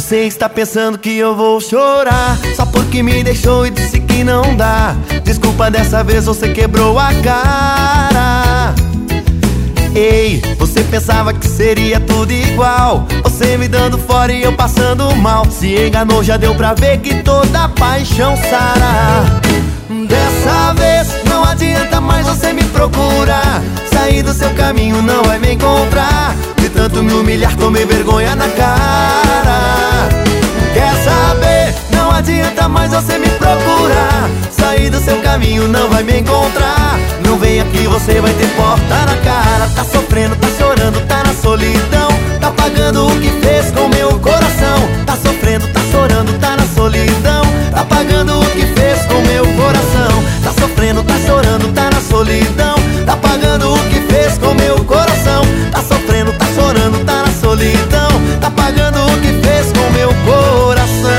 Você está pensando que eu vou chorar só porque me deixou e disse que não dá. Desculpa, dessa vez você quebrou a cara. Ei, você pensava que seria tudo igual, você me dando fora e eu passando mal. Se enganou, já deu pra ver que toda paixão sara. Dessa vez não adianta mais você me procurar. Sair do seu caminho não vai me encontrar. De tanto me humilhar tomei vergonha na cara. Quer saber? Não adianta mais você me procurar. Sair do seu caminho não vai me encontrar. Não vem aqui, você vai ter porta na cara. Tá sofrendo, tá chorando, tá na solidão. Tá pagando o que fez com meu coração. Tá sofrendo, tá chorando, tá na solidão. Tá pagando o que fez com meu coração. Tá sofrendo, tá chorando, tá na solidão. Tá pagando o que fez com meu coração. Tá sofrendo, tá chorando, tá na solidão. Tá pagando o que fez com meu coração.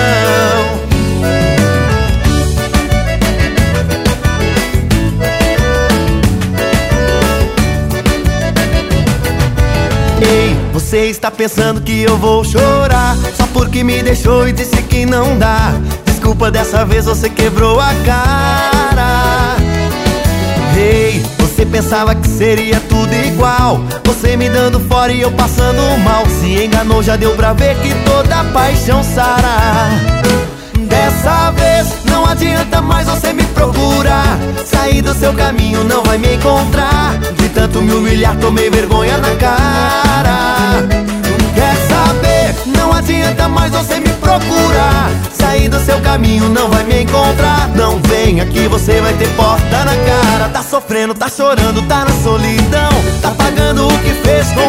Ei, você está pensando que eu vou chorar só porque me deixou e disse que não dá. Desculpa, dessa vez você quebrou a cara. Ei, você pensava que seria tudo igual, você me dando fora e eu passando mal. Se enganou, já deu pra ver que toda paixão sara. Dessa vez não adianta mais você me procurar. Sair do seu caminho não vai me encontrar. De tanto me humilhar tomei vergonha na cara. Quer saber? Não adianta mais você me procurar. Sair do seu caminho não vai me encontrar. Não vem aqui, você vai ter porta na cara. Tá sofrendo, tá chorando, tá na solidão. Tá pagando o que fez com